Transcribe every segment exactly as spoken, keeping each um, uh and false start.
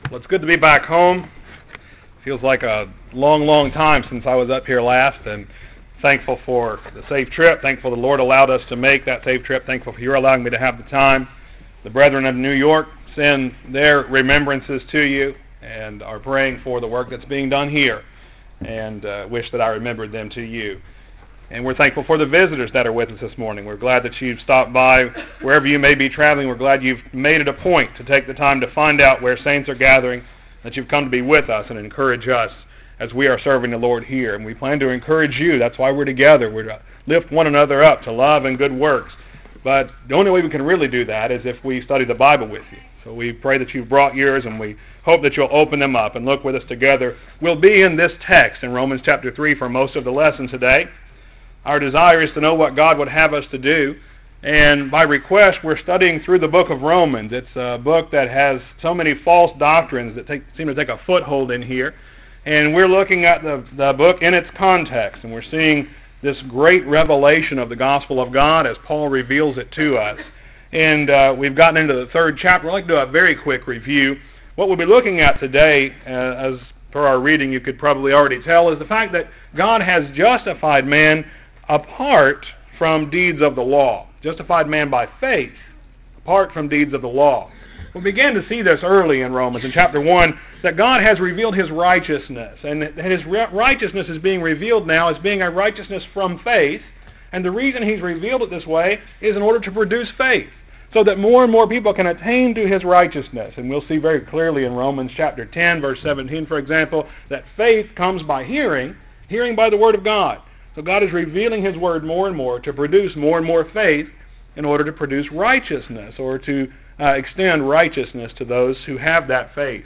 Well, it's good to be back home. Feels like a long, long time since I was up here last, and thankful for the safe trip. Thankful the Lord allowed us to make that safe trip. Thankful for your allowing me to have the time. The brethren of New York send their remembrances to you and are praying for the work that's being done here, and uh, wish that I remembered them to you. And we're thankful for the visitors that are with us this morning. We're glad that you've stopped by wherever you may be traveling. We're glad you've made it a point to take the time to find out where saints are gathering, that you've come to be with us and encourage us as we are serving the Lord here. And we plan to encourage you. That's why we're together. We're to lift one another up to love and good works. But the only way we can really do that is if we study the Bible with you. So we pray that you've brought yours, and we hope that you'll open them up and look with us together. We'll be in this text in Romans chapter three for most of the lesson today. Our desire is to know what God would have us to do, and by request, we're studying through the book of Romans. It's a book that has so many false doctrines that take, seem to take a foothold in here, and we're looking at the, the book in its context, and we're seeing this great revelation of the gospel of God as Paul reveals it to us. And uh, we've gotten into the third chapter. I'd like to do a very quick review. What we'll be looking at today, uh, as per our reading you could probably already tell, is the fact that God has justified man apart from deeds of the law. Justified man by faith, apart from deeds of the law. We began to see this early in Romans, in chapter one, that God has revealed his righteousness. And his righteousness is being revealed now as being a righteousness from faith. And the reason he's revealed it this way is in order to produce faith, so that more and more people can attain to his righteousness. And we'll see very clearly in Romans chapter ten, verse seventeen, for example, that faith comes by hearing, hearing by the word of God. So God is revealing his word more and more to produce more and more faith in order to produce righteousness, or to uh, extend righteousness to those who have that faith.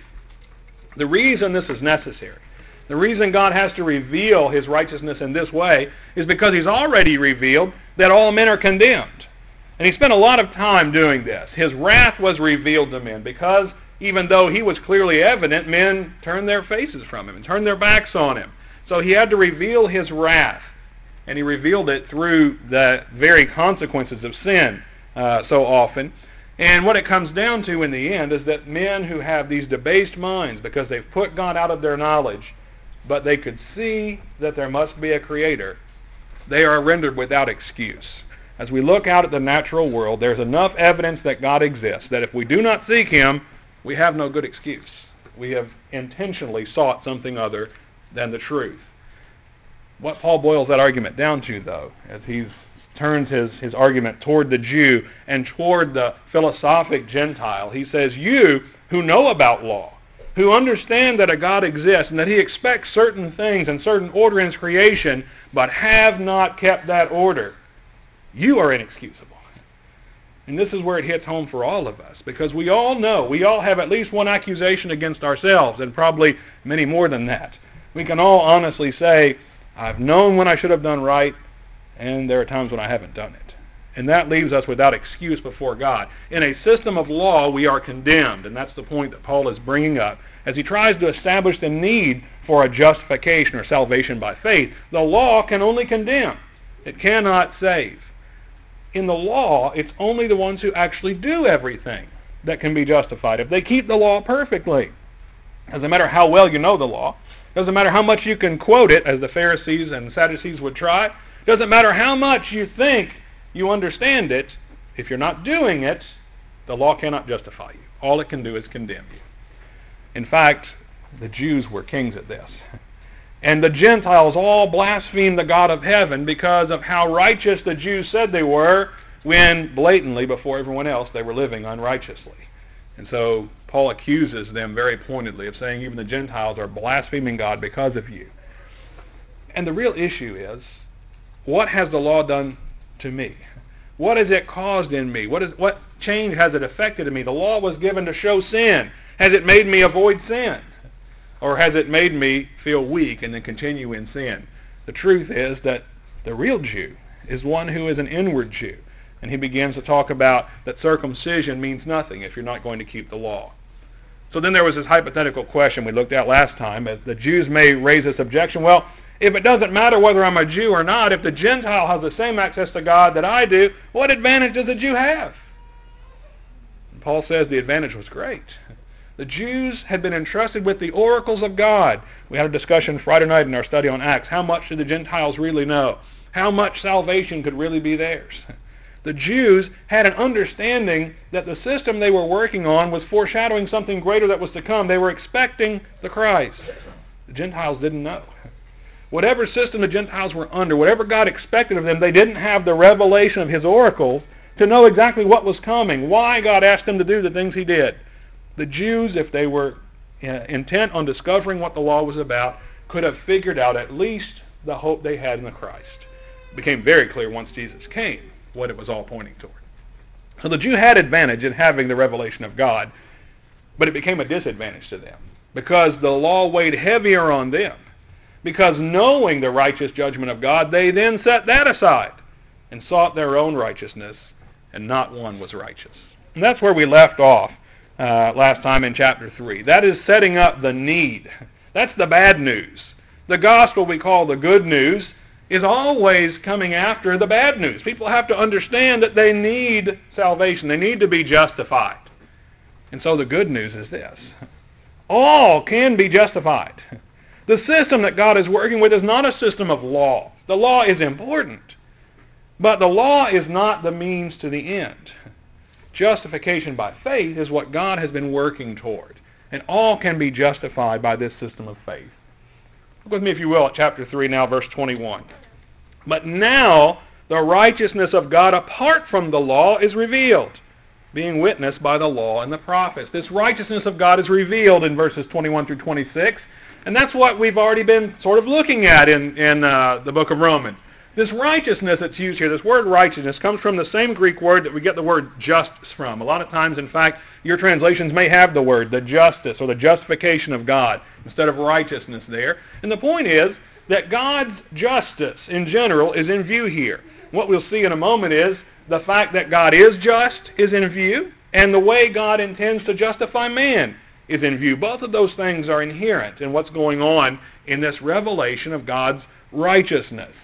The reason this is necessary, the reason God has to reveal his righteousness in this way, is because he's already revealed that all men are condemned. And he spent a lot of time doing this. His wrath was revealed to men because even though he was clearly evident, men turned their faces from him and turned their backs on him. So he had to reveal his wrath. And he revealed it through the very consequences of sin uh, so often. And what it comes down to in the end is that men who have these debased minds, because they've put God out of their knowledge, but they could see that there must be a creator, they are rendered without excuse. As we look out at the natural world, there's enough evidence that God exists that if we do not seek him, we have no good excuse. We have intentionally sought something other than the truth. What Paul boils that argument down to, though, as he turns his, his argument toward the Jew and toward the philosophic Gentile, he says, you who know about law, who understand that a God exists and that he expects certain things and certain order in his creation, but have not kept that order, you are inexcusable. And this is where it hits home for all of us, because we all know, we all have at least one accusation against ourselves, and probably many more than that. We can all honestly say, I've known when I should have done right, and there are times when I haven't done it. And that leaves us without excuse before God. In a system of law, we are condemned, and that's the point that Paul is bringing up as he tries to establish the need for a justification or salvation by faith. The law can only condemn. It cannot save. In the law, it's only the ones who actually do everything that can be justified. If they keep the law perfectly, doesn't matter how well you know the law, doesn't matter how much you can quote it, as the Pharisees and Sadducees would try. Doesn't matter how much you think you understand it. If you're not doing it, the law cannot justify you. All it can do is condemn you. In fact, the Jews were kings at this. And the Gentiles all blasphemed the God of heaven because of how righteous the Jews said they were, when blatantly, before everyone else, they were living unrighteously. And so Paul accuses them very pointedly of saying even the Gentiles are blaspheming God because of you. And the real issue is, what has the law done to me? What has it caused in me? What is what change has it affected in me? The law was given to show sin. Has it made me avoid sin? Or has it made me feel weak and then continue in sin? The truth is that the real Jew is one who is an inward Jew. And he begins to talk about that circumcision means nothing if you're not going to keep the law. So then there was this hypothetical question we looked at last time. The Jews may raise this objection, well, if it doesn't matter whether I'm a Jew or not, if the Gentile has the same access to God that I do, what advantage does the Jew have? And Paul says the advantage was great. The Jews had been entrusted with the oracles of God. We had a discussion Friday night in our study on Acts. How much did the Gentiles really know? How much salvation could really be theirs? The Jews had an understanding that the system they were working on was foreshadowing something greater that was to come. They were expecting the Christ. The Gentiles didn't know. Whatever system the Gentiles were under, whatever God expected of them, they didn't have the revelation of his oracles to know exactly what was coming, why God asked them to do the things he did. The Jews, if they were uh, intent on discovering what the law was about, could have figured out at least the hope they had in the Christ. It became very clear once Jesus came what it was all pointing toward. So the Jew had advantage in having the revelation of God, but it became a disadvantage to them because the law weighed heavier on them. Because knowing the righteous judgment of God, they then set that aside and sought their own righteousness, and not one was righteous. And that's where we left off uh, last time in chapter three. That is setting up the need. That's the bad news. The gospel we call the good news is always coming after the bad news. People have to understand that they need salvation. They need to be justified. And so the good news is this. All can be justified. The system that God is working with is not a system of law. The law is important, but the law is not the means to the end. Justification by faith is what God has been working toward, and all can be justified by this system of faith. Look with me, if you will, at chapter three now, verse twenty-one. But now the righteousness of God apart from the law is revealed, being witnessed by the law and the prophets. This righteousness of God is revealed in verses twenty-one through twenty-six. And that's what we've already been sort of looking at in, in uh, the book of Romans. This righteousness that's used here, this word righteousness, comes from the same Greek word that we get the word justice from. A lot of times, in fact, your translations may have the word, the justice or the justification of God, instead of righteousness there. And the point is that God's justice in general is in view here. What we'll see in a moment is the fact that God is just is in view, and the way God intends to justify man is in view. Both of those things are inherent in what's going on in this revelation of God's righteousness.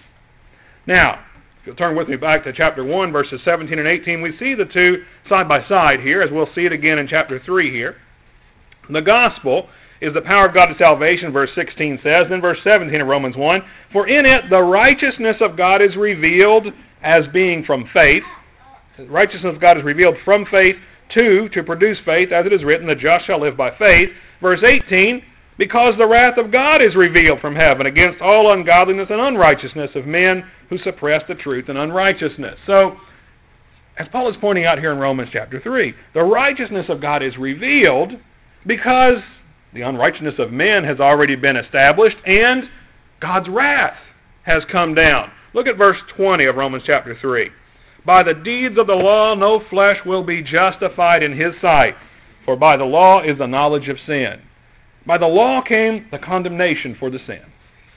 Now, if you'll turn with me back to chapter one, verses seventeen and eighteen, we see the two side by side here, as we'll see it again in chapter three here. The gospel is the power of God to salvation, verse sixteen says. Then verse seventeen of Romans one, for in it the righteousness of God is revealed as being from faith. The righteousness of God is revealed from faith. Two, to produce faith, as it is written, the just shall live by faith. Verse eighteen, because the wrath of God is revealed from heaven against all ungodliness and unrighteousness of men who suppress the truth in unrighteousness. So, as Paul is pointing out here in Romans chapter three, the righteousness of God is revealed because the unrighteousness of men has already been established and God's wrath has come down. Look at verse twenty of Romans chapter three. By the deeds of the law no flesh will be justified in his sight, for by the law is the knowledge of sin. By the law came the condemnation for the sin.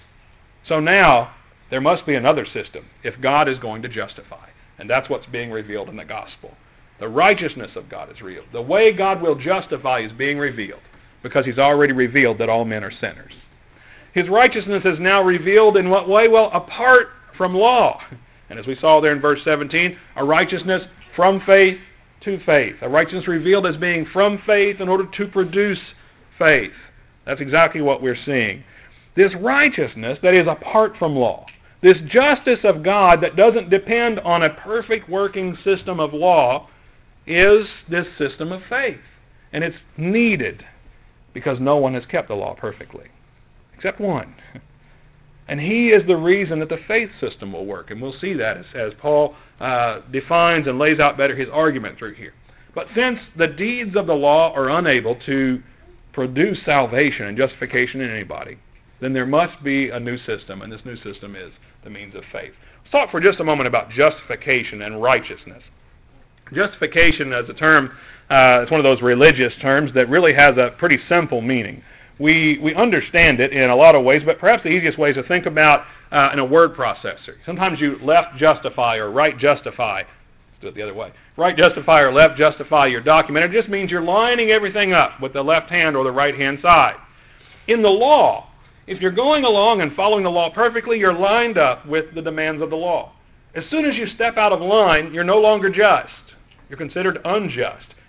So now there must be another system if God is going to justify. And that's what's being revealed in the gospel. The righteousness of God is revealed. The way God will justify is being revealed because he's already revealed that all men are sinners. His righteousness is now revealed in what way? Well, apart from law. And as we saw there in verse seventeen, a righteousness from faith to faith. A righteousness revealed as being from faith in order to produce faith. That's exactly what we're seeing. This righteousness that is apart from law, this justice of God that doesn't depend on a perfect working system of law, is this system of faith. And it's needed because no one has kept the law perfectly, except one. And he is the reason that the faith system will work. And we'll see that as, as Paul uh, defines and lays out better his argument through here. But since the deeds of the law are unable to produce salvation and justification in anybody, then there must be a new system, and this new system is the means of faith. Let's talk for just a moment about justification and righteousness. Justification as a term, uh, it's one of those religious terms that really has a pretty simple meaning. We we understand it in a lot of ways, but perhaps the easiest way is to think about uh, in a word processor. Sometimes you left justify or right justify. Let's do it the other way. Right justify or left justify your document. It just means you're lining everything up with the left hand or the right hand side. In the law, if you're going along and following the law perfectly, you're lined up with the demands of the law. As soon as you step out of line, you're no longer just. You're considered unjust.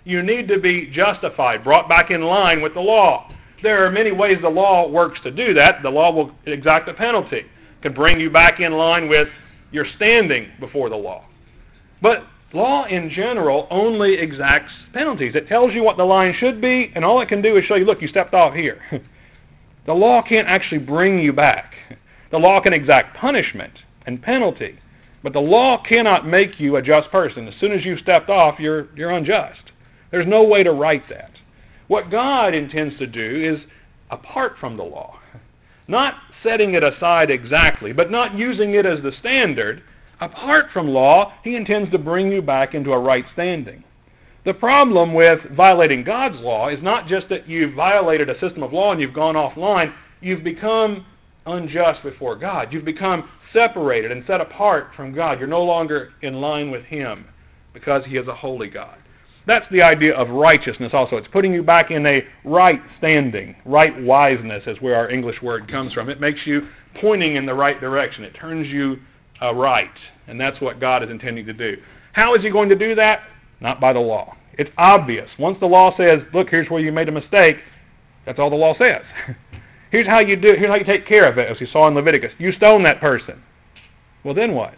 You need to be justified, brought back in line with the law. There are many ways the law works to do that. The law will exact a penalty. It can bring you back in line with your standing before the law. But law in general only exacts penalties. It tells you what the line should be, and all it can do is show you, look, you stepped off here. The law can't actually bring you back. The law can exact punishment and penalty, but the law cannot make you a just person. As soon as you've stepped off, you're, you're unjust. There's no way to right that. What God intends to do is apart from the law, not setting it aside exactly, but not using it as the standard. Apart from law, he intends to bring you back into a right standing. The problem with violating God's law is not just that you've violated a system of law and you've gone offline. You've become unjust before God. You've become separated and set apart from God. You're no longer in line with him because he is a holy God. That's the idea of righteousness also. It's putting you back in a right standing. Right wiseness is where our English word comes from. It makes you pointing in the right direction. It turns you uh, right. And that's what God is intending to do. How is he going to do that? Not by the law. It's obvious. Once the law says, look, here's where you made a mistake, that's all the law says. Here's how you do it. Here's how you take care of it, as we saw in Leviticus. You stone that person. Well, then what?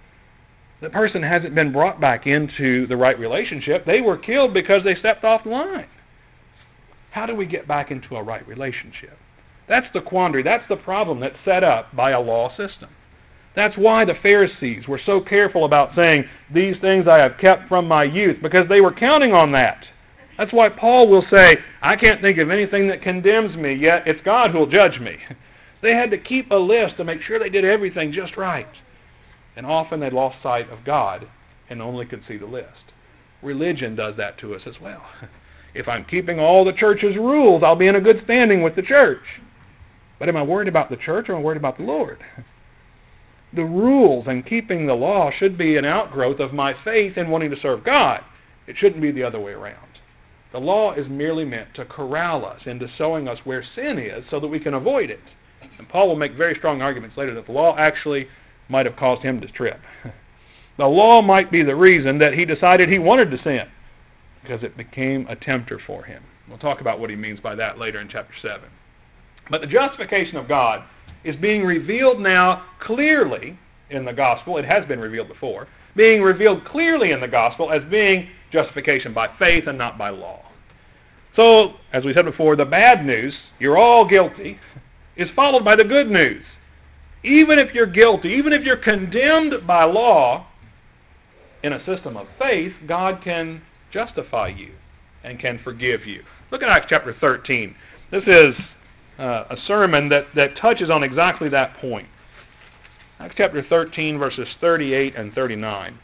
The person hasn't been brought back into the right relationship. They were killed because they stepped off the line. How do we get back into a right relationship? That's the quandary. That's the problem that's set up by a law system. That's why the Pharisees were so careful about saying, these things I have kept from my youth, because they were counting on that. That's why Paul will say, I can't think of anything that condemns me, yet it's God who will judge me. They had to keep a list to make sure they did everything just right. And often they lost sight of God and only could see the list. Religion does that to us as well. If I'm keeping all the church's rules, I'll be in a good standing with the church. But am I worried about the church or am I worried about the Lord? The rules and keeping the law should be an outgrowth of my faith in wanting to serve God. It shouldn't be the other way around. The law is merely meant to corral us into showing us where sin is so that we can avoid it. And Paul will make very strong arguments later that the law actually might have caused him to trip. The law might be the reason that he decided he wanted to sin, because it became a tempter for him. We'll talk about what he means by that later in chapter seven. But the justification of God is being revealed now clearly in the gospel. It has been revealed before. Being revealed clearly in the gospel as being justification by faith and not by law. So, as we said before, the bad news, you're all guilty, is followed by the good news. Even if you're guilty, even if you're condemned by law, in a system of faith, God can justify you and can forgive you. Look at Acts chapter thirteen. This is uh, a sermon that, that touches on exactly that point. Acts chapter thirteen, verses thirty-eight and thirty-nine.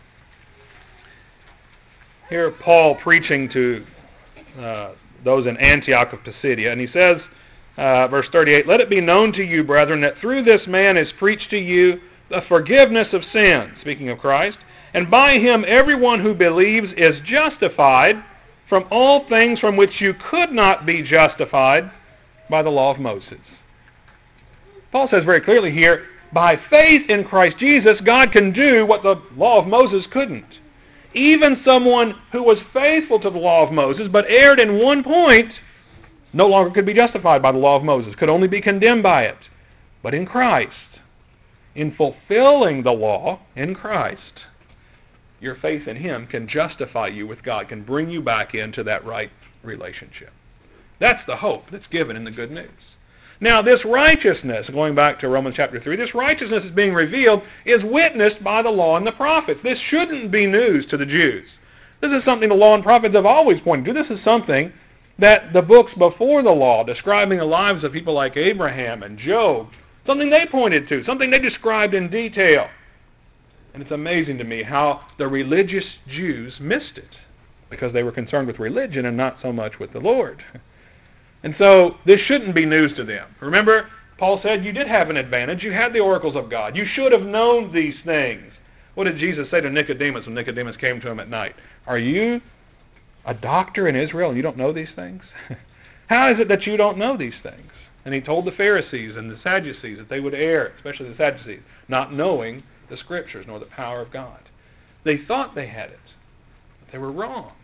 Here Paul preaching to uh, those in Antioch of Pisidia, and he says, uh, verse thirty-eight, let it be known to you, brethren, that through this man is preached to you the forgiveness of sins, speaking of Christ, and by him everyone who believes is justified from all things from which you could not be justified by the law of Moses. Paul says very clearly here, by faith in Christ Jesus, God can do what the law of Moses couldn't. Even someone who was faithful to the law of Moses but erred in one point no longer could be justified by the law of Moses, could only be condemned by it. But in Christ, in fulfilling the law in Christ, your faith in him can justify you with God, can bring you back into that right relationship. That's the hope that's given in the good news. Now, this righteousness, going back to Romans chapter three, this righteousness is being revealed, is witnessed by the law and the prophets. This shouldn't be news to the Jews. This is something the law and prophets have always pointed to. This is something that the books before the law, describing the lives of people like Abraham and Job, something they pointed to, something they described in detail. And it's amazing to me how the religious Jews missed it, because they were concerned with religion and not so much with the Lord. And so this shouldn't be news to them. Remember, Paul said you did have an advantage. You had the oracles of God. You should have known these things. What did Jesus say to Nicodemus when Nicodemus came to him at night? Are you a doctor in Israel and you don't know these things? How is it that you don't know these things? And he told the Pharisees and the Sadducees that they would err, especially the Sadducees, not knowing the Scriptures nor the power of God. They thought they had it, but they were wrong.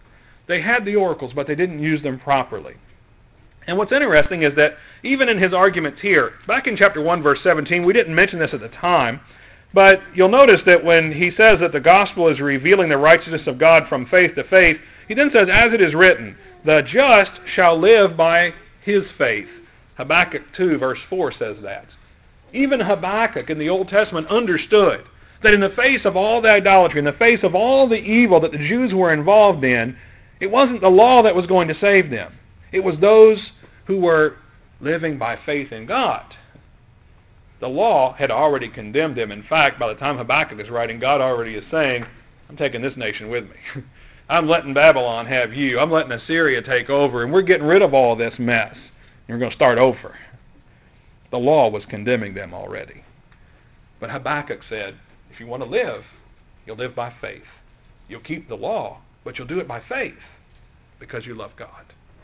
They had the oracles, but they didn't use them properly. And what's interesting is that even in his arguments here, back in chapter one, verse seventeen, we didn't mention this at the time, but you'll notice that when he says that the gospel is revealing the righteousness of God from faith to faith, he then says, as it is written, the just shall live by his faith. Habakkuk two, verse four says that. Even Habakkuk in the Old Testament understood that in the face of all the idolatry, in the face of all the evil that the Jews were involved in, it wasn't the law that was going to save them. It was those who were living by faith in God. The law had already condemned them. In fact, by the time Habakkuk is writing, God already is saying, I'm taking this nation with me. I'm letting Babylon have you. I'm letting Assyria take over, and we're getting rid of all this mess. And we're going to start over. The law was condemning them already. But Habakkuk said, if you want to live, you'll live by faith. You'll keep the law, but you'll do it by faith because you love God.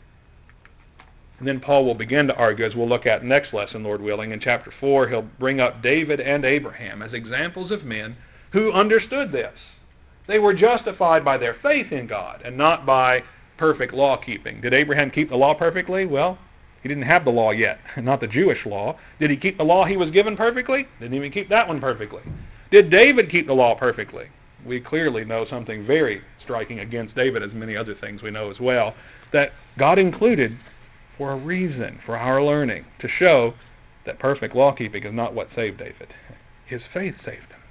And then Paul will begin to argue, as we'll look at next lesson, Lord willing. In chapter four, he'll bring up David and Abraham as examples of men who understood this. They were justified by their faith in God and not by perfect law keeping. Did Abraham keep the law perfectly? Well, he didn't have the law yet, not the Jewish law. Did he keep the law he was given perfectly? Didn't even keep that one perfectly. Did David keep the law perfectly? We clearly know something very striking against David, as many other things we know as well, that God included for a reason, for our learning, to show that perfect law keeping is not what saved David. His faith saved him.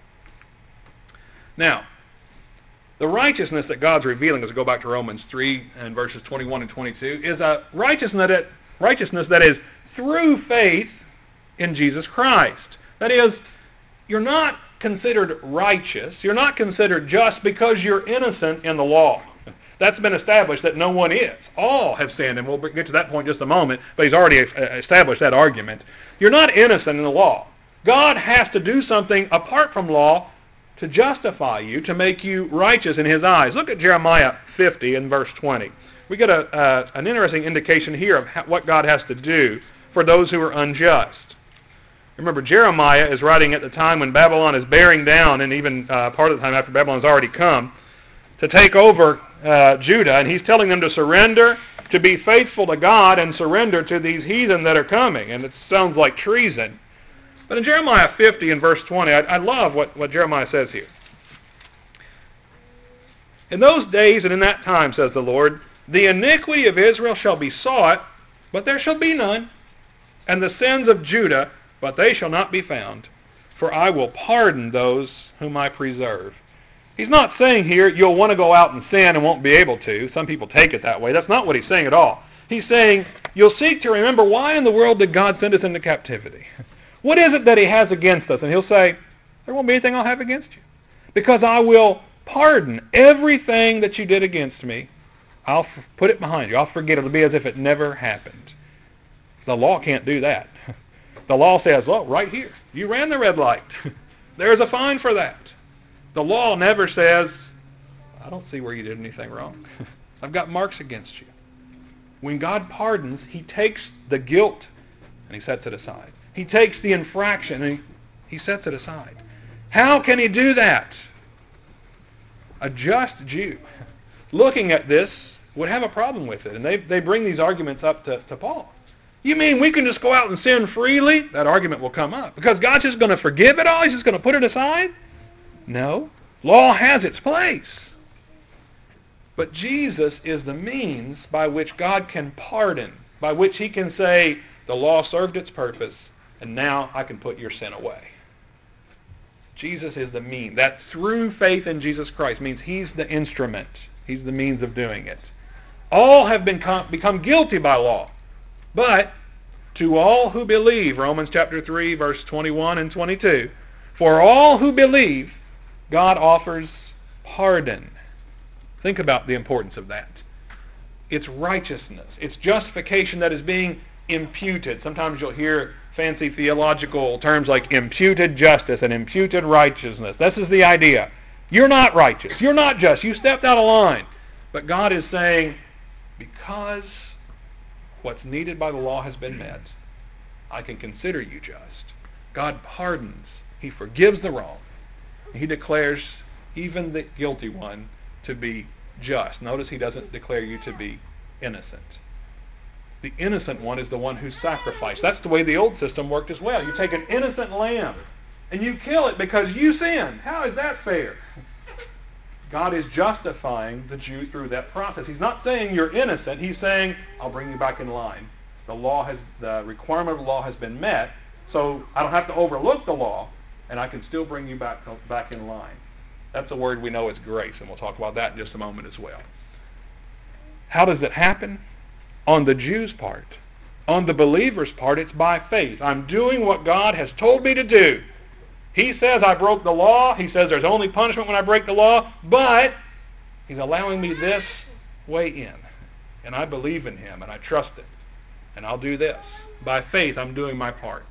Now, the righteousness that God's revealing, as we go back to Romans three and verses twenty-one and twenty-two, is a righteousness that, righteousness that is through faith in Jesus Christ. That is, you're not considered righteous, you're not considered just because you're innocent in the law. That's been established that no one is. All have sinned, and we'll get to that point in just a moment, but he's already established that argument. You're not innocent in the law. God has to do something apart from law to justify you, to make you righteous in his eyes. Look at Jeremiah fifty and verse twenty. We get a, uh, an interesting indication here of how, what God has to do for those who are unjust. Remember, Jeremiah is writing at the time when Babylon is bearing down, and even uh, part of the time after Babylon's already come, to take over uh, Judah, and he's telling them to surrender, to be faithful to God, and surrender to these heathen that are coming. And it sounds like treason. But in Jeremiah fifty and verse twenty, I, I love what, what Jeremiah says here. In those days and in that time, says the Lord, the iniquity of Israel shall be sought, but there shall be none, and the sins of Judah, but they shall not be found. For I will pardon those whom I preserve. He's not saying here you'll want to go out and sin and won't be able to. Some people take it that way. That's not what he's saying at all. He's saying you'll seek to remember, why in the world did God send us into captivity? What is it that he has against us? And he'll say, there won't be anything I'll have against you. Because I will pardon everything that you did against me. I'll f- put it behind you. I'll forget it. It'll be as if it never happened. The law can't do that. The law says, well, right here, you ran the red light. There's a fine for that. The law never says, I don't see where you did anything wrong. I've got marks against you. When God pardons, he takes the guilt and he sets it aside. He takes the infraction and he, he sets it aside. How can he do that? A just Jew, looking at this, would have a problem with it. And they, they bring these arguments up to, to Paul. You mean we can just go out and sin freely? That argument will come up. Because God's just going to forgive it all? He's just going to put it aside? No. Law has its place. But Jesus is the means by which God can pardon, by which he can say, the law served its purpose, and now I can put your sin away. Jesus is the means. That through faith in Jesus Christ means he's the instrument. He's the means of doing it. All have been com- become guilty by law. But to all who believe, Romans chapter three, verse twenty-one and twenty-two, for all who believe, God offers pardon. Think about the importance of that. It's righteousness. It's justification that is being imputed. Sometimes you'll hear fancy theological terms like imputed justice and imputed righteousness. This is the idea. You're not righteous. You're not just. You stepped out of line. But God is saying, because what's needed by the law has been met, I can consider you just. God pardons. He forgives the wrong. He declares even the guilty one to be just. Notice he doesn't declare you to be innocent. The innocent one is the one who's sacrificed. That's the way the old system worked as well. You take an innocent lamb and you kill it because you sinned. How is that fair? God is justifying the Jew through that process. He's not saying you're innocent. He's saying, I'll bring you back in line. The law has, the requirement of the law has been met, so I don't have to overlook the law, and I can still bring you back, back in line. That's a word we know as grace, and we'll talk about that in just a moment as well. How does it happen? On the Jew's part. On the believer's part, it's by faith. I'm doing what God has told me to do. He says I broke the law. He says there's only punishment when I break the law, but he's allowing me this way in. And I believe in him, and I trust it. And I'll do this. By faith, I'm doing my part.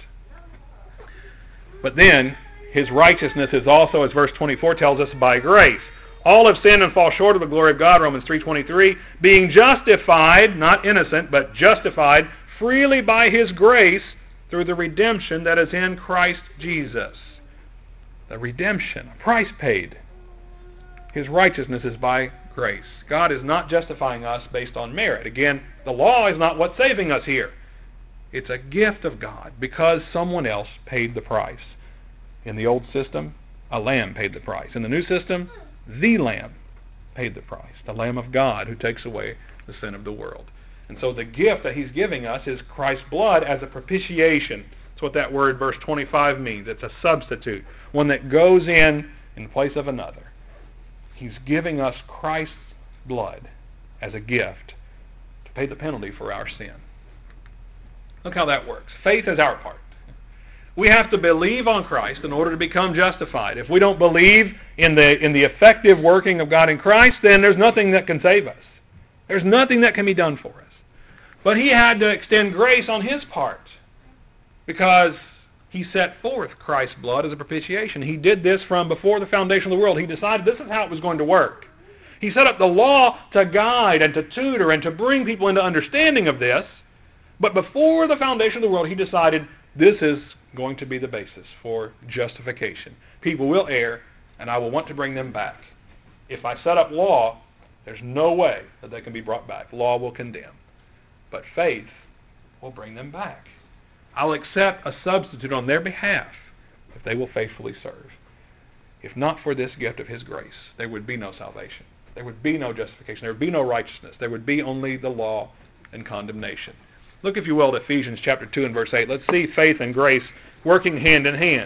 But then, his righteousness is also, as verse twenty-four tells us, by grace. All have sinned and fall short of the glory of God, Romans three twenty-three, being justified, not innocent, but justified freely by his grace through the redemption that is in Christ Jesus. The redemption, a price paid. His righteousness is by grace. God is not justifying us based on merit. Again, the law is not what's saving us here. It's a gift of God because someone else paid the price. In the old system, a lamb paid the price. In the new system, the Lamb paid the price. The Lamb of God who takes away the sin of the world. And so the gift that he's giving us is Christ's blood as a propitiation. That's what that word, verse twenty-five, means. It's a substitute. One that goes in in place of another. He's giving us Christ's blood as a gift to pay the penalty for our sin. Look how that works. Faith is our part. We have to believe on Christ in order to become justified. If we don't believe in the in the effective working of God in Christ, then there's nothing that can save us. There's nothing that can be done for us. But he had to extend grace on his part because he set forth Christ's blood as a propitiation. He did this from before the foundation of the world. He decided this is how it was going to work. He set up the law to guide and to tutor and to bring people into understanding of this. But before the foundation of the world, he decided this is going to be the basis for justification. People will err, and I will want to bring them back. If I set up law, there's no way that they can be brought back. Law will condemn. But faith will bring them back. I'll accept a substitute on their behalf if they will faithfully serve. If not for this gift of his grace, there would be no salvation. There would be no justification. There would be no righteousness. There would be only the law and condemnation. Look, if you will, at Ephesians chapter two and verse eight. Let's see faith and grace working hand in hand.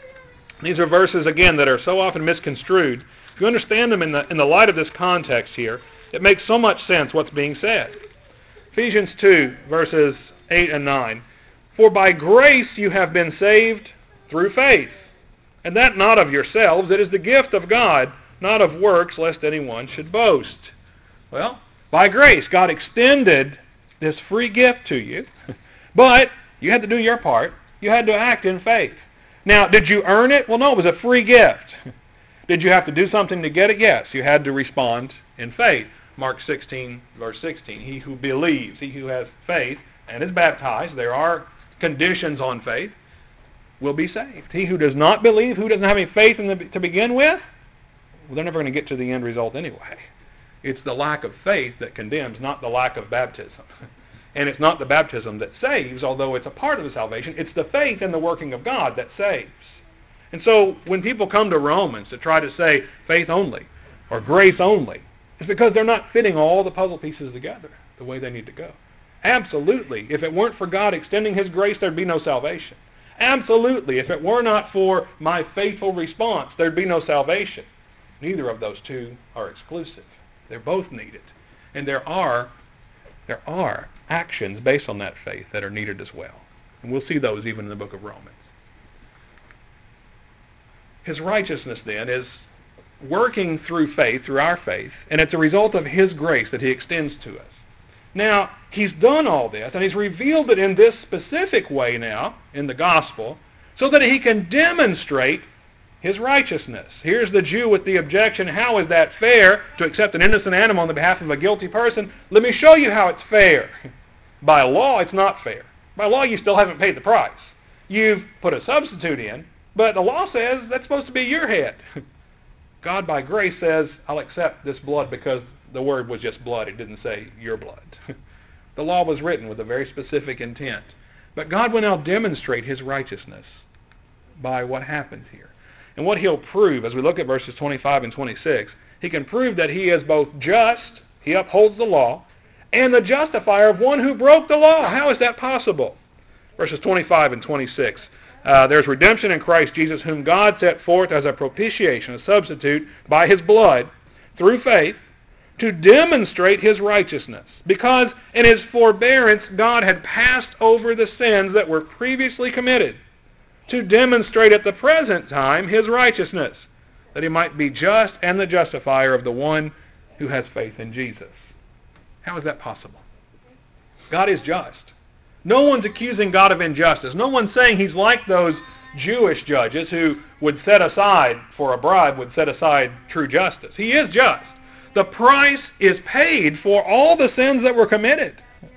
These are verses, again, that are so often misconstrued. If you understand them in the, in the light of this context here, it makes so much sense what's being said. Ephesians two, verses eight and nine. For by grace you have been saved through faith, and that not of yourselves. It is the gift of God, not of works, lest anyone should boast. Well, by grace, God extended this free gift to you, but you had to do your part. You had to act in faith. Now, did you earn it? Well, no, it was a free gift. Did you have to do something to get it? Yes, you had to respond in faith. Mark sixteen, verse sixteen, he who believes, he who has faith and is baptized, there are conditions on faith, will be saved. He who does not believe, who doesn't have any faith in the, to begin with, well, they're never going to get to the end result anyway. It's the lack of faith that condemns, not the lack of baptism. And it's not the baptism that saves, although it's a part of the salvation. It's the faith in the working of God that saves. And so when people come to Romans to try to say faith only or grace only, it's because they're not fitting all the puzzle pieces together the way they need to go. Absolutely. If it weren't for God extending his grace, there'd be no salvation. Absolutely. If it were not for my faithful response, there'd be no salvation. Neither of those two are exclusive. They're both needed. And there are, there are actions based on that faith that are needed as well. And we'll see those even in the book of Romans. His righteousness then is working through faith, through our faith, and it's a result of his grace that he extends to us. Now, he's done all this, and he's revealed it in this specific way now, in the gospel, so that he can demonstrate his righteousness. Here's the Jew with the objection, how is that fair to accept an innocent animal on the behalf of a guilty person? Let me show you how it's fair. By law, it's not fair. By law, you still haven't paid the price. You've put a substitute in, but the law says that's supposed to be your head. God, by grace, says, I'll accept this blood because the word was just blood. It didn't say your blood. The law was written with a very specific intent. But God will now demonstrate his righteousness by what happens here. And what he'll prove, as we look at verses twenty-five and twenty-six, he can prove that he is both just, he upholds the law, and the justifier of one who broke the law. How is that possible? Verses twenty-five and twenty-six. Uh, there's redemption in Christ Jesus, whom God set forth as a propitiation, a substitute, by his blood, through faith, to demonstrate his righteousness. Because in his forbearance, God had passed over the sins that were previously committed, to demonstrate at the present time his righteousness, that he might be just and the justifier of the one who has faith in Jesus. How is that possible? God is just. No one's accusing God of injustice. No one's saying he's like those Jewish judges who would set aside, for a bribe, would set aside true justice. He is just. The price is paid for all the sins that were committed.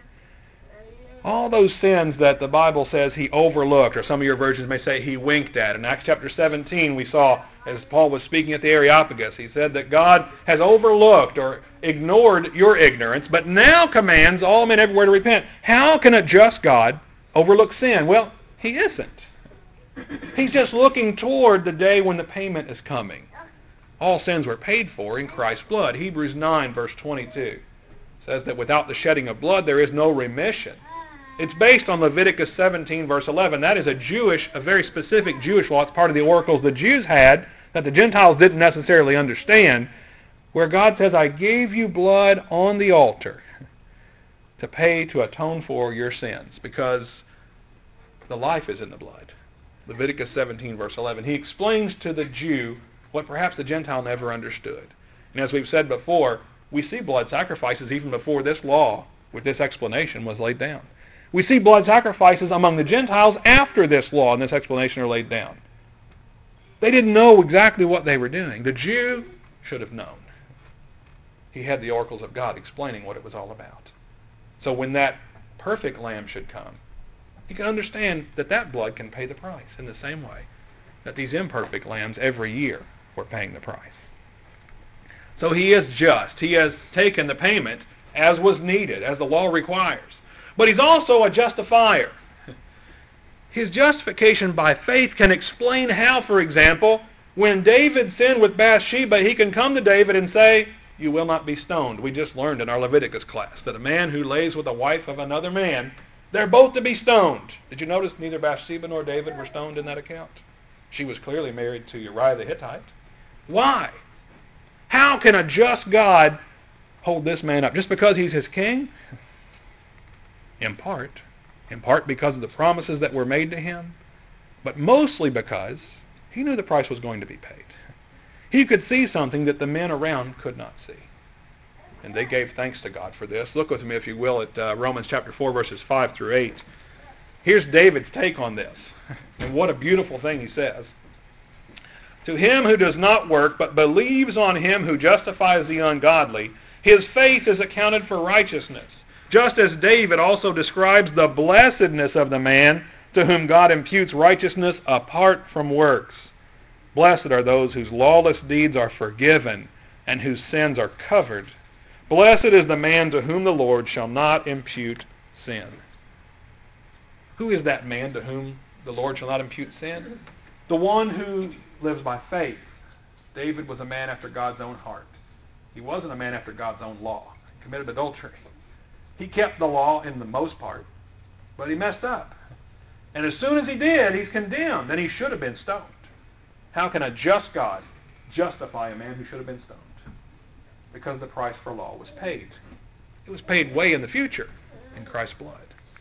All those sins that the Bible says he overlooked, or some of your versions may say he winked at. In Acts chapter seventeen, we saw, as Paul was speaking at the Areopagus, he said that God has overlooked or ignored your ignorance, but now commands all men everywhere to repent. How can a just God overlook sin? Well, he isn't. He's just looking toward the day when the payment is coming. All sins were paid for in Christ's blood. Hebrews nine, verse twenty-two says that without the shedding of blood, there is no remission. It's based on Leviticus seventeen, verse eleven. That is a Jewish, a very specific Jewish law. It's part of the oracles the Jews had that the Gentiles didn't necessarily understand, where God says, I gave you blood on the altar to pay, to atone for your sins, because the life is in the blood. Leviticus seventeen, verse eleven. He explains to the Jew what perhaps the Gentile never understood. And as we've said before, we see blood sacrifices even before this law, with this explanation, was laid down. We see blood sacrifices among the Gentiles after this law and this explanation are laid down. They didn't know exactly what they were doing. The Jew should have known. He had the oracles of God explaining what it was all about. So when that perfect lamb should come, he can understand that that blood can pay the price in the same way that these imperfect lambs every year were paying the price. So he is just. He has taken the payment as was needed, as the law requires. But he's also a justifier. His justification by faith can explain how, for example, when David sinned with Bathsheba, he can come to David and say, you will not be stoned. We just learned in our Leviticus class that a man who lays with the wife of another man, they're both to be stoned. Did you notice neither Bathsheba nor David were stoned in that account? She was clearly married to Uriah the Hittite. Why? How can a just God hold this man up? Just because he's his king? In part. In part because of the promises that were made to him. But mostly because he knew the price was going to be paid. He could see something that the men around could not see. And they gave thanks to God for this. Look with me, if you will, at uh, Romans chapter four, verses five through eight. Here's David's take on this. And what a beautiful thing he says. To him who does not work, but believes on him who justifies the ungodly, his faith is accounted for righteousness. Just as David also describes the blessedness of the man to whom God imputes righteousness apart from works. Blessed are those whose lawless deeds are forgiven and whose sins are covered. Blessed is the man to whom the Lord shall not impute sin. Who is that man to whom the Lord shall not impute sin? The one who lives by faith. David was a man after God's own heart. He wasn't a man after God's own law. He committed adultery. He kept the law in the most part, but he messed up. And as soon as he did, he's condemned, and he should have been stoned. How can a just God justify a man who should have been stoned? Because the price for law was paid. It was paid way in the future in Christ's blood.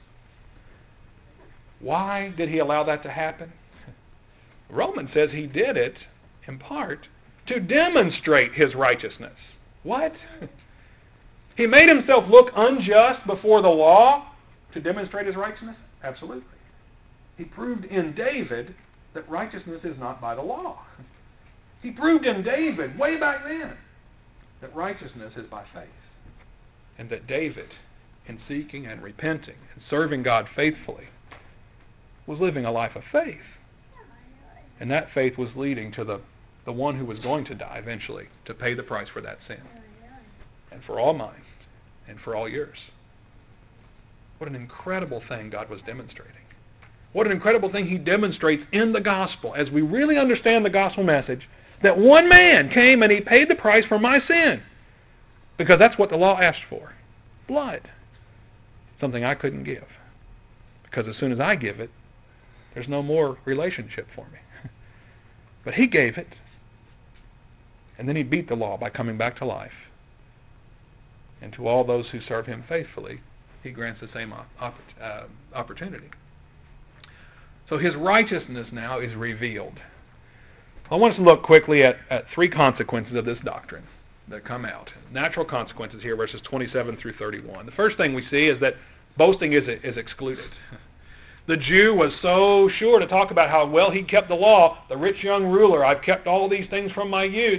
Why did he allow that to happen? Romans says he did it, in part, to demonstrate his righteousness. What? He made himself look unjust before the law to demonstrate his righteousness? Absolutely. He proved in David that righteousness is not by the law. He proved in David, way back then, that righteousness is by faith. And that David, in seeking and repenting and serving God faithfully, was living a life of faith. And that faith was leading to the, the one who was going to die eventually to pay the price for that sin. and for all mine, and for all yours. What an incredible thing God was demonstrating. What an incredible thing he demonstrates in the gospel as we really understand the gospel message, that one man came and he paid the price for my sin. Because that's what the law asked for. Blood. Something I couldn't give. Because as soon as I give it, there's no more relationship for me. But he gave it. And then he beat the law by coming back to life. And to all those who serve him faithfully, he grants the same op- uh, opportunity. So his righteousness now is revealed. I want us to look quickly at, at three consequences of this doctrine that come out. Natural consequences here, verses twenty-seven through thirty-one. The first thing we see is that boasting is, is excluded. The Jew was so sure to talk about how well he kept the law. The rich young ruler, I've kept all these things from my youth.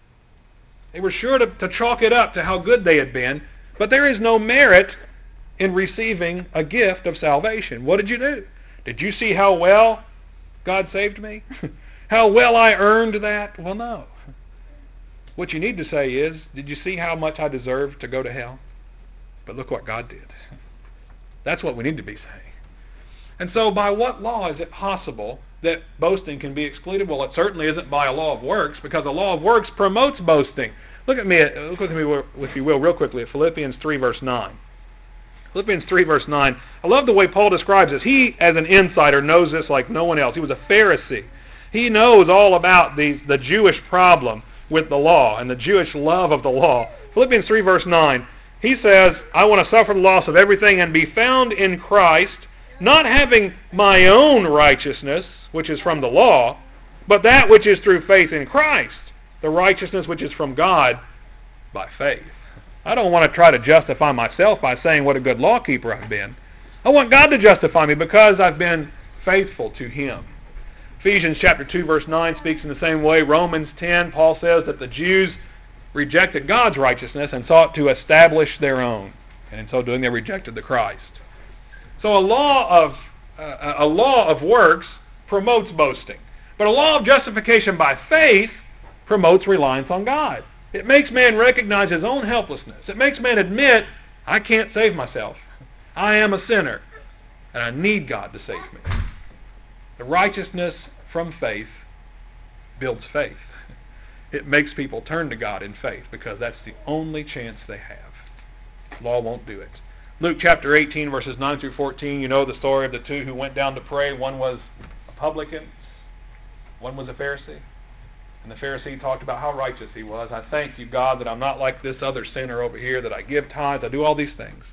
They were sure to, to chalk it up to how good they had been. But there is no merit in receiving a gift of salvation. What did you do? Did you see how well God saved me? How well I earned that? Well, no. What you need to say is, did you see how much I deserved to go to hell? But look what God did. That's what we need to be saying. And so by what law is it possible that boasting can be excluded? Well, it certainly isn't by a law of works, because a law of works promotes boasting. Look at me, look at me, if you will, real quickly at Philippians three, verse nine. Philippians three, verse nine. I love the way Paul describes this. He, as an insider, knows this like no one else. He was a Pharisee. He knows all about these, the Jewish problem with the law and the Jewish love of the law. Philippians three, verse nine. He says, I want to suffer the loss of everything and be found in Christ, not having my own righteousness, which is from the law, but that which is through faith in Christ, the righteousness which is from God by faith. I don't want to try to justify myself by saying what a good law keeper I've been. I want God to justify me because I've been faithful to him. Ephesians chapter two, verse nine speaks in the same way. Romans ten, Paul says that the Jews rejected God's righteousness and sought to establish their own. And in so doing, they rejected the Christ. So a law of, uh, a law of works promotes boasting. But a law of justification by faith promotes reliance on God. It makes man recognize his own helplessness. It makes man admit, I can't save myself. I am a sinner, and I need God to save me. The righteousness from faith builds faith. It makes people turn to God in faith because that's the only chance they have. Law won't do it. Luke chapter eighteen, verses nine through fourteen, you know the story of the two who went down to pray. One was a publican, one was a Pharisee. And the Pharisee talked about how righteous he was. I thank you, God, that I'm not like this other sinner over here, that I give tithes, I do all these things.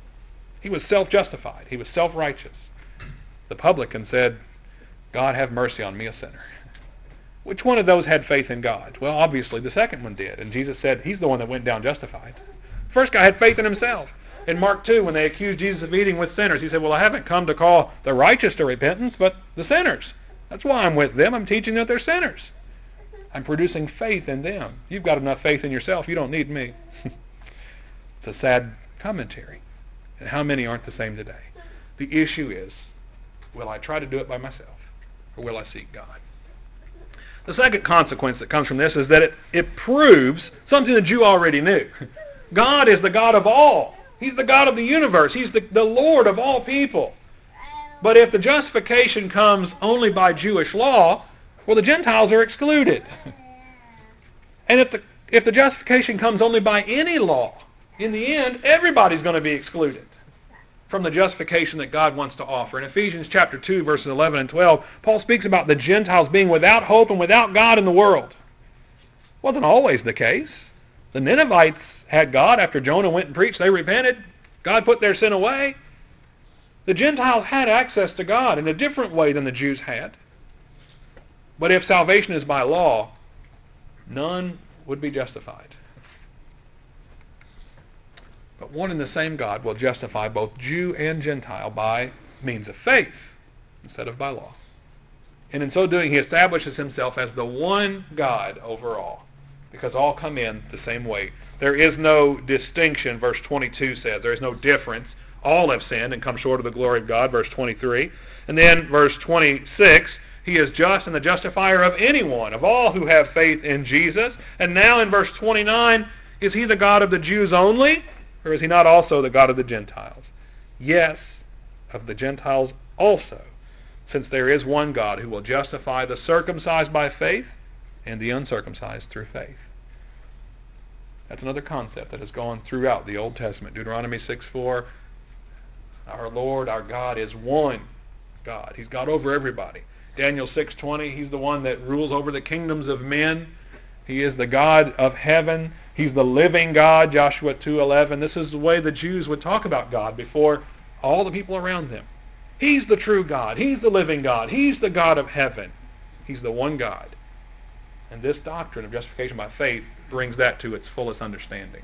He was self-justified. He was self-righteous. The publican said, God, have mercy on me, a sinner. Which one of those had faith in God? Well, obviously the second one did. And Jesus said he's the one that went down justified. The first guy had faith in himself. In Mark two, when they accused Jesus of eating with sinners, he said, well, I haven't come to call the righteous to repentance, but the sinners. That's why I'm with them. I'm teaching that they're sinners. I'm producing faith in them. You've got enough faith in yourself. You don't need me. It's a sad commentary. And how many aren't the same today? The issue is, will I try to do it by myself, or will I seek God? The second consequence that comes from this is that it, it proves something the Jew already knew. God is the God of all. He's the God of the universe. He's the, the Lord of all people. But if the justification comes only by Jewish law, well, the Gentiles are excluded. And if the, if the justification comes only by any law, in the end, everybody's going to be excluded from the justification that God wants to offer. In Ephesians chapter two, verses eleven and twelve, Paul speaks about the Gentiles being without hope and without God in the world. Wasn't always the case. The Ninevites had God after Jonah went and preached. They repented. God put their sin away. The Gentiles had access to God in a different way than the Jews had. But if salvation is by law, none would be justified. But one and the same God will justify both Jew and Gentile by means of faith instead of by law. And in so doing, he establishes himself as the one God over all, because all come in the same way. There is no distinction, verse twenty-two says. There is no difference. All have sinned and come short of the glory of God, verse twenty-three. And then verse twenty-six, he is just and the justifier of anyone, of all who have faith in Jesus. And now in verse twenty-nine, Is he the God of the Jews only, or is he not also the God of the Gentiles? Yes, of the Gentiles also, since there is one God who will justify the circumcised by faith and the uncircumcised through faith. That's another concept that has gone throughout the Old Testament. Deuteronomy six four, our Lord, our God, is one God. He's God over everybody. Daniel six twenty, he's the one that rules over the kingdoms of men. He is the God of heaven. He's the living God, Joshua two eleven. This is the way the Jews would talk about God before all the people around them. He's the true God. He's the living God. He's the God of heaven. He's the one God. And this doctrine of justification by faith brings that to its fullest understanding.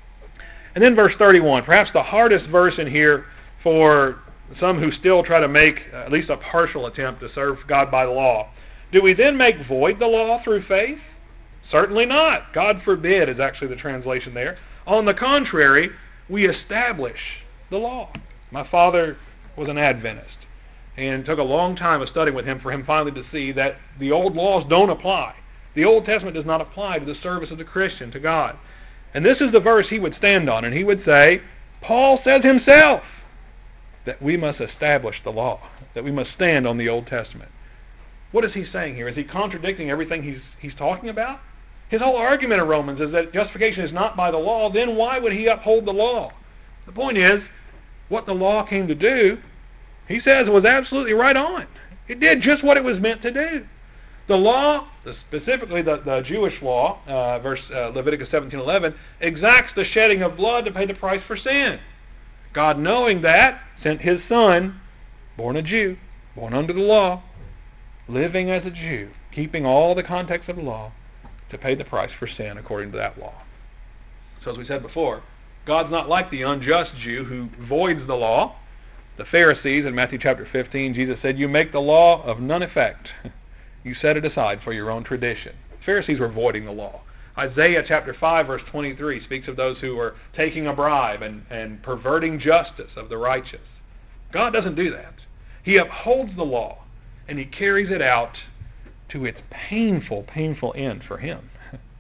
And then verse thirty-one, perhaps the hardest verse in here for some who still try to make at least a partial attempt to serve God by the law. Do we then make void the law through faith? Certainly not. God forbid is actually the translation there. On the contrary, we establish the law. My father was an Adventist, and it took a long time of studying with him for him finally to see that the old laws don't apply. The Old Testament does not apply to the service of the Christian to God. And this is the verse he would stand on, and he would say, Paul says himself that we must establish the law, that we must stand on the Old Testament. What is he saying here? Is he contradicting everything he's he's talking about? His whole argument of Romans is that justification is not by the law. Then why would he uphold the law? The point is, what the law came to do, he says, was absolutely right on. It did just what it was meant to do. The law, specifically the, the Jewish law, uh, verse uh, Leviticus seventeen eleven, exacts the shedding of blood to pay the price for sin. God, knowing that, sent his Son, born a Jew, born under the law, living as a Jew, keeping all the context of the law, to pay the price for sin according to that law. So as we said before, God's not like the unjust Jew who voids the law. The Pharisees in Matthew chapter fifteen, Jesus said, you make the law of none effect. You set it aside for your own tradition. The Pharisees were voiding the law. Isaiah chapter five verse twenty-three speaks of those who are taking a bribe and, and perverting justice of the righteous. God doesn't do that. He upholds the law and he carries it out to its painful, painful end for him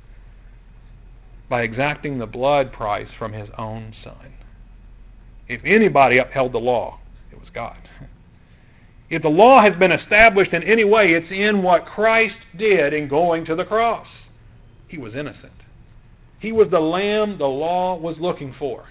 by exacting the blood price from his own Son. If anybody upheld the law, it was God. If the law has been established in any way, it's in what Christ did in going to the cross. He was innocent. He was the lamb the law was looking for.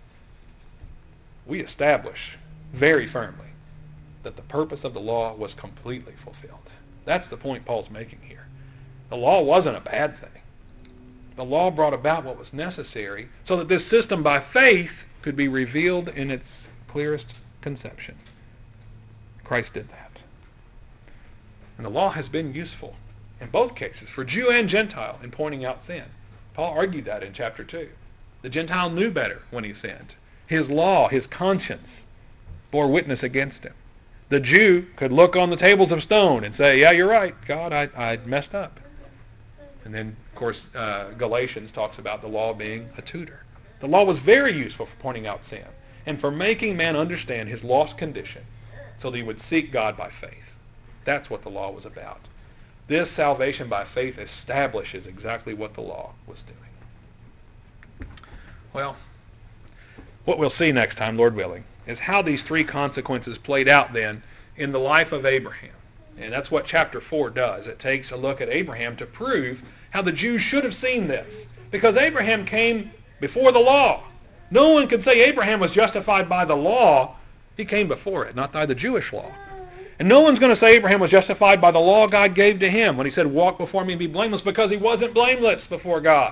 We establish very firmly that the purpose of the law was completely fulfilled. That's the point Paul's making here. The law wasn't a bad thing. The law brought about what was necessary so that this system by faith could be revealed in its clearest conception. Christ did that. And the law has been useful in both cases, for Jew and Gentile, in pointing out sin. Paul argued that in chapter two. The Gentile knew better when he sinned. His law, his conscience, bore witness against him. The Jew could look on the tables of stone and say, yeah, you're right, God, I, I messed up. And then, of course, uh, Galatians talks about the law being a tutor. The law was very useful for pointing out sin and for making man understand his lost condition so that he would seek God by faith. That's what the law was about. This salvation by faith establishes exactly what the law was doing. Well, what we'll see next time, Lord willing, is how these three consequences played out then in the life of Abraham. And that's what chapter four does. It takes a look at Abraham to prove how the Jews should have seen this. Because Abraham came before the law. No one could say Abraham was justified by the law. He came before it, not by the Jewish law. And no one's going to say Abraham was justified by the law God gave to him when he said, walk before me and be blameless, because he wasn't blameless before God.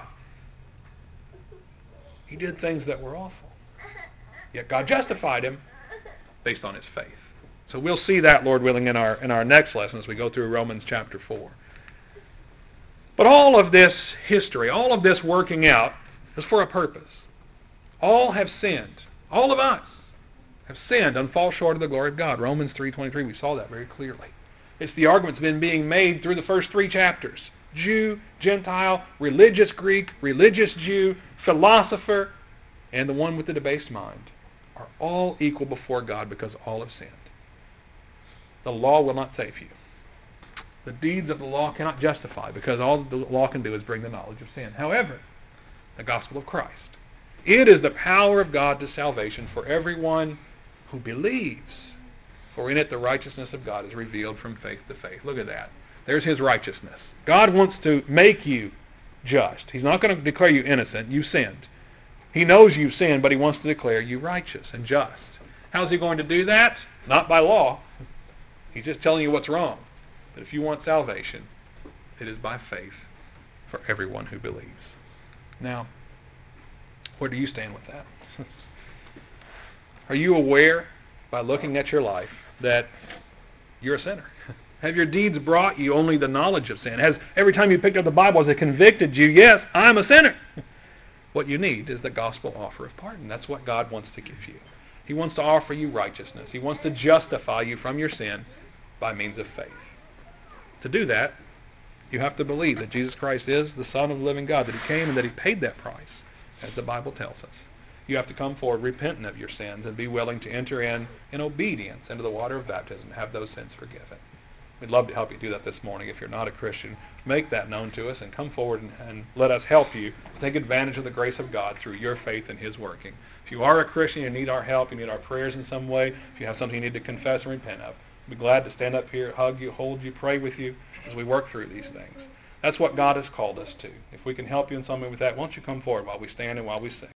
He did things that were awful. Yet God justified him based on his faith. So we'll see that, Lord willing, in our in our next lesson as we go through Romans chapter four. But all of this history, all of this working out, is for a purpose. All have sinned. All of us have sinned and fall short of the glory of God. Romans three twenty-three, we saw that very clearly. It's the argument's been being made through the first three chapters. Jew, Gentile, religious Greek, religious Jew, philosopher, and the one with the debased mind are all equal before God because all have sinned. The law will not save you. The deeds of the law cannot justify because all the law can do is bring the knowledge of sin. However, the gospel of Christ. It is the power of God to salvation for everyone who believes. For in it the righteousness of God is revealed from faith to faith. Look at that. There's his righteousness. God wants to make you just. He's not going to declare you innocent. You sinned. He knows you've sinned, but he wants to declare you righteous and just. How's he going to do that? Not by law. He's just telling you what's wrong. But if you want salvation, it is by faith for everyone who believes. Now, where do you stand with that? Are you aware, by looking at your life, that you're a sinner? Have your deeds brought you only the knowledge of sin? Has every time you picked up the Bible, has it convicted you, yes, I'm a sinner? What you need is the gospel offer of pardon. That's what God wants to give you. He wants to offer you righteousness. He wants to justify you from your sin by means of faith. To do that, you have to believe that Jesus Christ is the Son of the living God, that he came and that he paid that price, as the Bible tells us. You have to come forward repentant of your sins and be willing to enter in in obedience into the water of baptism, have those sins forgiven. We'd love to help you do that this morning. If you're not a Christian, make that known to us and come forward and, and let us help you take advantage of the grace of God through your faith in his working. If you are a Christian, you need our help, you need our prayers in some way, if you have something you need to confess and repent of, we'd be glad to stand up here, hug you, hold you, pray with you as we work through these things. That's what God has called us to. If we can help you in some way with that, won't you come forward while we stand and while we sing.